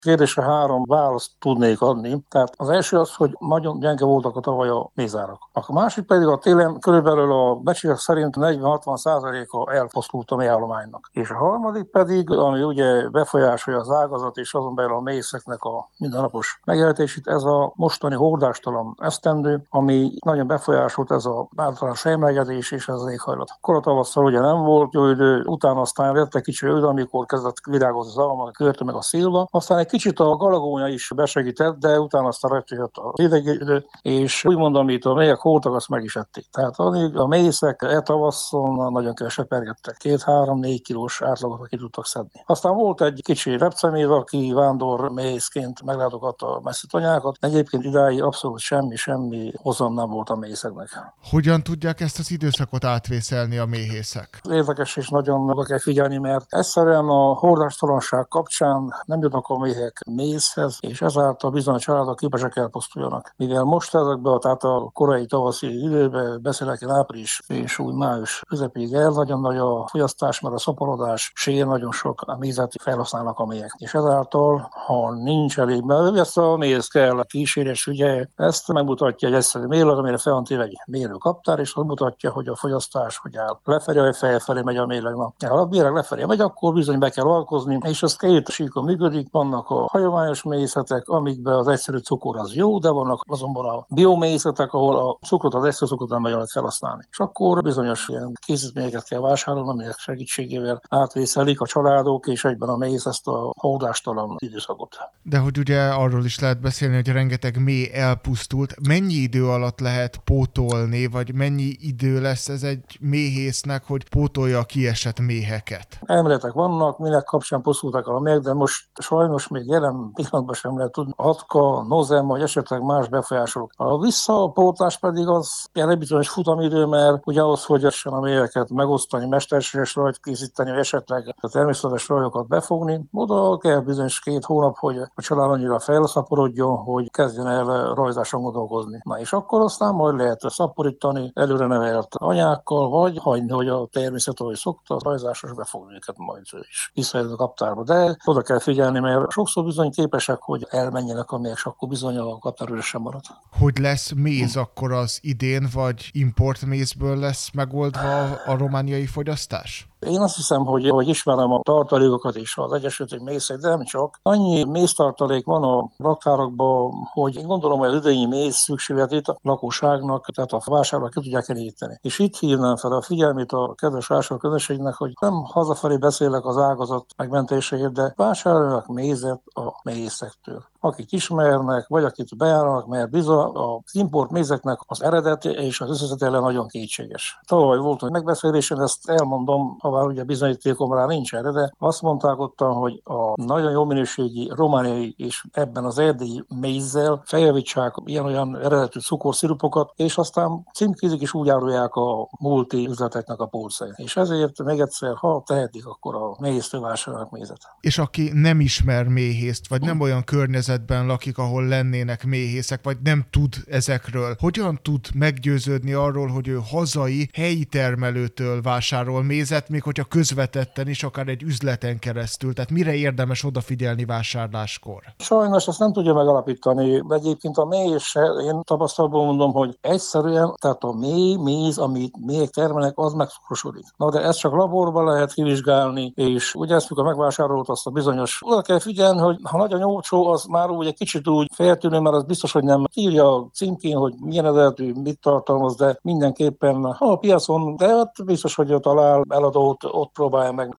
Kérdésre 3 választ tudnék adni. Tehát az első az, hogy nagyon gyenge voltak a tavaly a mézárak. A másik pedig a télen körülbelül a becslések szerint 40-60%-a elfosztult a méhállománynak. És a harmadik pedig, ami ugye befolyásolja az ágazat és azon belül a méhészeknek a mindennapos megélhetését, ez a mostani hordástalan esztendő, ami nagyon befolyásolt ez a általános helymelegedés és ez az éghajlat. Koratavasszal ugye nem volt jó idő, utána aztán lett egy kicsi idő, amikor kezdett virágozni az alma, a körte meg a szilva. Aztán egy kicsit a galagónya is besegített, de utána aztán jött a hideg idő, és úgymond, amit a méhek hordtak, azt meg is ették. Tehát a méhészek tavasszon nagyon keveset pergettek. 2-3-4 kilós átlagot ki tudtak szedni. Aztán volt egy kicsi repceméz, aki vándor méhészként meglátogatta a messzi tanyákat. Egyébként idáig abszolút semmi hozam nem volt a méhészeknek. Hogyan tudják ezt az időszakot átvészelni a méhészek? Érdekes és nagyon oda kell figyelni, mert egyszerűen a hordástalanság kapcsán nem jutnak a méhek mézhez, és ezáltal bizony a családok képesek elpusztuljanak. Mivel most ezekben, tehát a korai tavaszi időben, beszélek én április és úgy május közepéig nagyon nagy a fogyasztás, mert a szaporodás sér nagyon sok a mézet felhasználnak a méhek. És ezáltal, ha nincs elég, mert ezt a méz kell, a kísérés ügye, ezt megmutatja egy egyszerű mérleg, amire fel van téve egy mérőkaptár, és azt mutatja, hogy a fogyasztás hogy áll. Lefelé vagy felfelé megy a mérleg. Ha a mérleg lefelé megy, akkor bizony be kell alkozni, és ez két síkon működik. Vannak a hagyományos méhészetek, amikben az egyszerű cukor az jó, de vannak azonban a bioméhészetek, ahol a cukrot, az egyszerű cukrot nem lehet felhasználni. És akkor bizonyos ilyen készítményeket kell vásárolni, aminek segítségével átvészelik a családok, és egyben a méhész ezt a hordástalan időszakot. De hogy ugye arról is lehet beszélni, hogy rengeteg méh elpusztult. Mennyi idő alatt lehet pótolni, vagy mennyi idő lesz ez egy méhésznek, hogy pótolja a kiesett méheket? Elméletek vannak, minek kapcsán pusztultak a méhek, de most sajnos még jelen pillanatban sem lehet tudni. Hatka, nozem, vagy esetleg más befolyásolók. A visszapótlás pedig az egy bizonyos futamidő, mert ugye ahhoz, hogy a méheket megosztani, mesterséges rajt készíteni, vagy esetleg a természetes rajokat befogni, oda kell bizonyos 2 hónap, hogy a család annyira felszaporodjon, hogy kezdjen el rajzáson gondolkozni. Na és akkor aztán majd lehet szaporítani előre nevelt anyákkal, vagy hagyni, hogy a természet, ahogy szokta, a rajzásos befogni őket majd is visszajön a kaptárba. De oda kell figyelni, mert sokszor bizony képesek, hogy elmenjenek a méhek, és akkor bizony a kaptár sem marad. Hogy lesz méz akkor az idén, vagy importmézből lesz megoldva a romániai fogyasztás? Én azt hiszem, hogy ismerem a tartalékokat és az Egyesült Mészek, de nem csak. Annyi méztartalék van a raktárokban, hogy én gondolom, hogy az idei méz szükségletét a lakosságnak, tehát a vásárlók ki tudják elégíteni. És itt hívnám fel a figyelmét a kedves vásárlóközönségnek, hogy nem hazafelé beszélek az ágazat megmentéséért, de vásárolnak mézet a méhészektől. Akik ismernek, vagy akit beállnak, mert bizony az import mézeknek az eredeti és az összezetele nagyon kétséges. Tavaly volt egy megbeszélésen, ezt elmondom, ha ugye bizonyítékom rá nincs erre, de azt mondták ottan, hogy a nagyon jó minőségi romániai és ebben az erdélyi mézzel feljavítsák ilyen-olyan eredetű cukorszirupokat, és aztán címkézik és úgy árulják a multi üzleteknek a polcain. És ezért még egyszer, ha tehetik, akkor a méhésztől vásárolnak mézet. És aki nem ismer méhészt, vagy nem olyan környezetben lakik, ahol lennének méhészek, vagy nem tud ezekről, hogyan tud meggyőződni arról, hogy ő hazai, helyi termelőtől vásárol mézet, még hogyha közvetetten is, akár egy üzleten keresztül. Tehát mire érdemes odafigyelni vásárláskor? Sajnos ezt nem tudja megalapítani. Egyébként a méhés, én tapasztalatból mondom, hogy egyszerűen, tehát a méz, amit méhek termelnek, az megszokrosodik. Na de ezt csak laborban lehet kivizsgálni, és ugye ezt, mikor megvásárolt azt a bizonyos, oda kell figyelni, hogy ha nagyon olcsó, az már úgy egy kicsit úgy feltűnő, mert az biztos, hogy nem írja a címkén, hogy milyen eredetű, mit tartalmaz, de mindenképpen a piacon, de ott biztos, hogy talál eladót, ott próbálja meg